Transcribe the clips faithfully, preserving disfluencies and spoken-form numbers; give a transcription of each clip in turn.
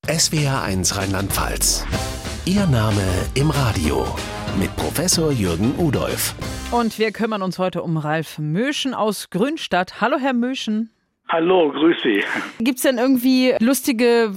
S W R eins Rheinland-Pfalz. Ihr Name im Radio mit Professor Jürgen Udolph. Und wir kümmern uns heute um Ralf Möschen aus Grünstadt. Hallo, Herr Möschen. Hallo, grüß Sie. Gibt es denn irgendwie lustige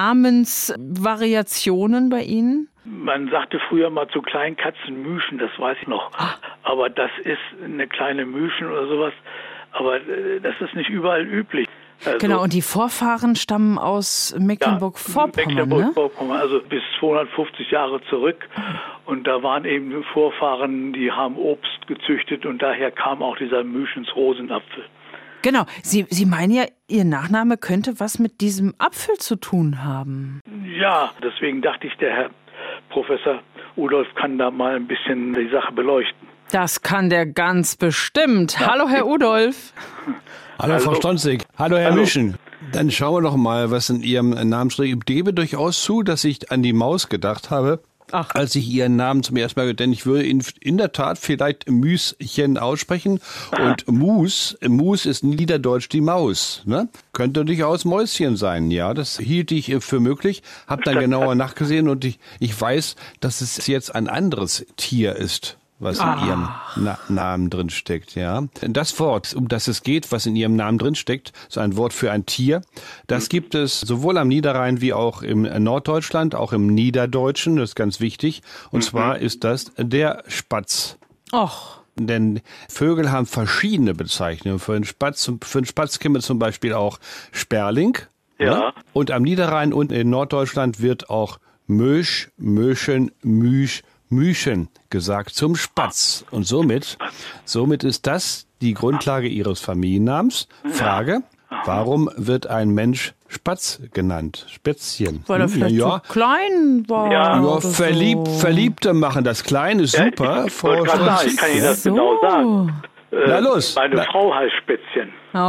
Namensvariationen bei Ihnen? Man sagte früher mal zu kleinen Katzen Müschen, das weiß ich noch. Ah. Aber das ist eine kleine Müschen oder sowas. Aber das ist nicht überall üblich. Also, Genau, und die Vorfahren stammen aus Mecklenburg-Vorpommern, ja, Mecklenburg-Vorpommern, ne? also bis zweihundertfünfzig Jahre zurück. Und da waren eben Vorfahren, die haben Obst gezüchtet und daher kam auch dieser Müschens-Rosenapfel. Genau, Sie, Sie meinen ja, Ihr Nachname könnte was mit diesem Apfel zu tun haben. Ja, deswegen dachte ich, der Herr Professor Udolph kann da mal ein bisschen die Sache beleuchten. Das kann der ganz bestimmt. Ja. Hallo, Herr Udolph. Hallo, Hallo, Frau Stonzig. Hallo, Herr Hallo. Möschen. Dann schauen wir doch mal, was in Ihrem Namen steht. Ich gebe durchaus zu, dass ich an die Maus gedacht habe, Ach. als ich Ihren Namen zum ersten Mal gehört habe. Denn ich würde ihn in der Tat vielleicht Müschen aussprechen. Aha. Und Mus, Mus ist niederdeutsch die Maus. Ne? Könnte durchaus Mäuschen sein. Ja, das hielt ich für möglich. Hab dann genauer nachgesehen und ich, ich weiß, dass es jetzt ein anderes Tier ist, was ah. in Ihrem Na- Namen drin steckt, ja. Das Wort, um das es geht, was in Ihrem Namen drin steckt, so ein Wort für ein Tier, das mhm. gibt es sowohl am Niederrhein wie auch im Norddeutschland, auch im Niederdeutschen, das ist ganz wichtig. Und mhm. zwar ist das der Spatz. Och. Denn Vögel haben verschiedene Bezeichnungen. Für einen Spatz, für einen Spatz käme zum Beispiel auch Sperling. Ja. Ne? Und am Niederrhein und in Norddeutschland wird auch Mösch, Möschen, Müsch, Müschen gesagt zum Spatz. Und somit, somit ist das die Grundlage Ihres Familiennamens. Frage, warum wird ein Mensch Spatz genannt? Spätzchen. Weil er vielleicht ja. so klein war. Ja, ja verlieb, so. Verliebte machen das. Klein ist super. Ja, ich, Frau ich, sagen, ich kann Ihnen das so. genau sagen. Na los. Meine Na. Frau heißt Spätzchen. Oh.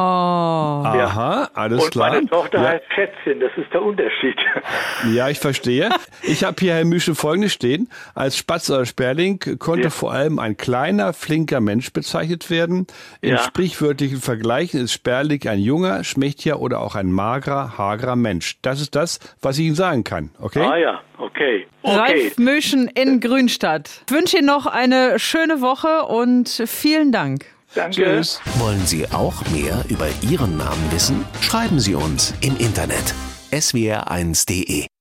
Aha, alles und klar. Und meine Tochter ja. heißt Schätzchen, das ist der Unterschied. Ja, ich verstehe. Ich habe hier, Herr Müschen, Folgendes stehen. Als Spatz oder Sperling konnte ja. vor allem ein kleiner, flinker Mensch bezeichnet werden. In ja. sprichwörtlichen Vergleichen ist Sperling ein junger, schmächtiger oder auch ein magerer, hagerer Mensch. Das ist das, was ich Ihnen sagen kann. Okay? Ah ja, okay. okay. Ralf Möschen in Grünstadt. Ich wünsche Ihnen noch eine schöne Woche und vielen Dank. Danke. Tschüss. Wollen Sie auch mehr über Ihren Namen wissen? Schreiben Sie uns im Internet s w r eins punkt d e.